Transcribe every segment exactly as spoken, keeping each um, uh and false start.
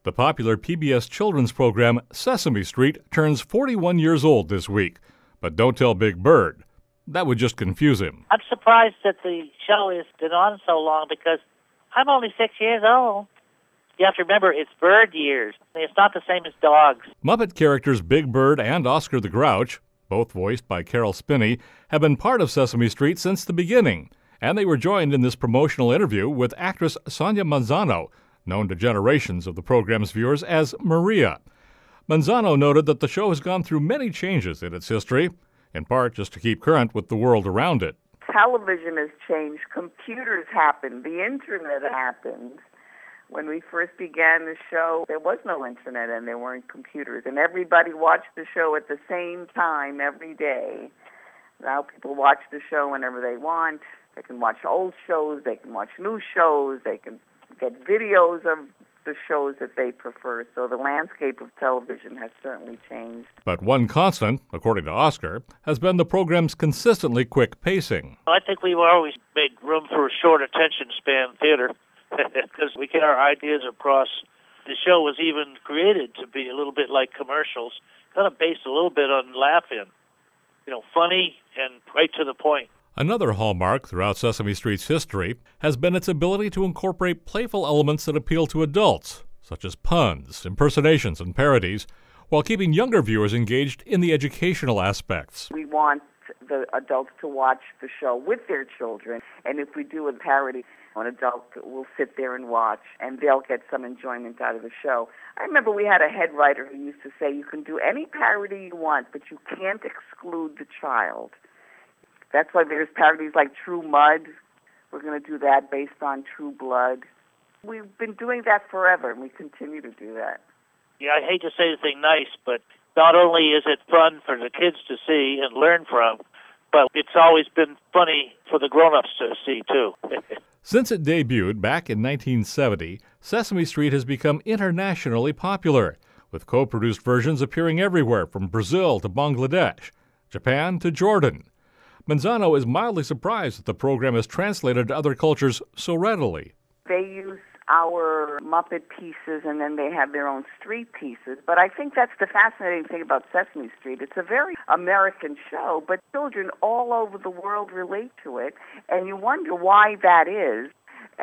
The popular P B S children's program Sesame Street turns forty-one years old this week. But don't tell Big Bird. That would just confuse him. I'm surprised that the show has been on so long because I'm only six years old. You have to remember, it's bird years. It's not the same as dogs. Muppet characters Big Bird and Oscar the Grouch, both voiced by Carol Spinney, have been part of Sesame Street since the beginning. And they were joined in this promotional interview with actress Sonia Manzano, known to generations of the program's viewers as Maria. Manzano noted that the show has gone through many changes in its history, in part just to keep current with the world around it. Television has changed. Computers happened. The Internet happened. When we first began the show, there was no Internet and there weren't computers. And everybody watched the show at the same time every day. Now people watch the show whenever they want. They can watch old shows. They can watch new shows. They can get videos of the shows that they prefer. So the landscape of television has certainly changed. But one constant, according to Oscar, has been the program's consistently quick pacing. I think we've always made room for a short attention span theater because we get our ideas across. The show was even created to be a little bit like commercials, kind of based a little bit on laughing. You know, funny and right to the point. Another hallmark throughout Sesame Street's history has been its ability to incorporate playful elements that appeal to adults, such as puns, impersonations, and parodies, while keeping younger viewers engaged in the educational aspects. We want the adults to watch the show with their children, and if we do a parody, an adult will sit there and watch, and they'll get some enjoyment out of the show. I remember we had a head writer who used to say, you can do any parody you want, but you can't exclude the child. That's why there's parodies like True Mud. We're going to do that based on True Blood. We've been doing that forever, and we continue to do that. Yeah, I hate to say anything nice, but not only is it fun for the kids to see and learn from, but it's always been funny for the grown-ups to see, too. Since it debuted back in nineteen seventy, Sesame Street has become internationally popular, with co-produced versions appearing everywhere from Brazil to Bangladesh, Japan to Jordan. Manzano is mildly surprised that the program is translated to other cultures so readily. They use our Muppet pieces and then they have their own street pieces. But I think that's the fascinating thing about Sesame Street. It's a very American show, but children all over the world relate to it. And you wonder why that is.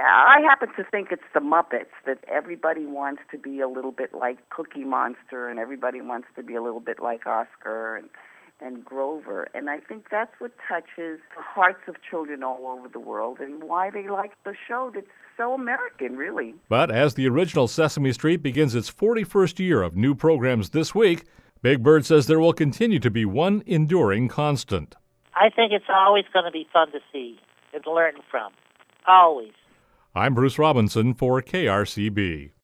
I happen to think it's the Muppets, that everybody wants to be a little bit like Cookie Monster and everybody wants to be a little bit like Oscar and and Grover. And I think that's what touches the hearts of children all over the world and why they like the show that's so American, really. But as the original Sesame Street begins its forty-first year of new programs this week, Big Bird says there will continue to be one enduring constant. I think it's always going to be fun to see and learn from. Always. I'm Bruce Robinson for K R C B.